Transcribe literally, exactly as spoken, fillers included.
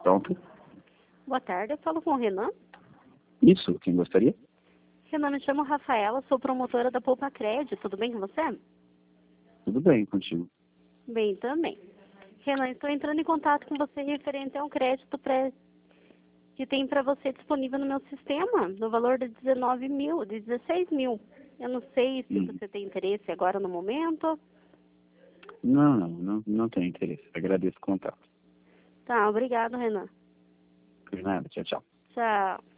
Pronto. Boa tarde, eu falo com o Renan. Isso, quem gostaria? Renan, me chamo Rafaela, sou promotora da Poupa Crédito. Tudo bem com você? Tudo bem contigo. Bem, também. Renan, estou entrando em contato com você referente a um crédito pré que tem para você disponível no meu sistema, no valor de dezenove mil, de dezesseis mil. Eu não sei se Hum. você tem interesse agora no momento. Não, não, não, não tenho interesse. Agradeço o contato. Tá, obrigado, Renan. Por nada, tchau, tchau. Tchau.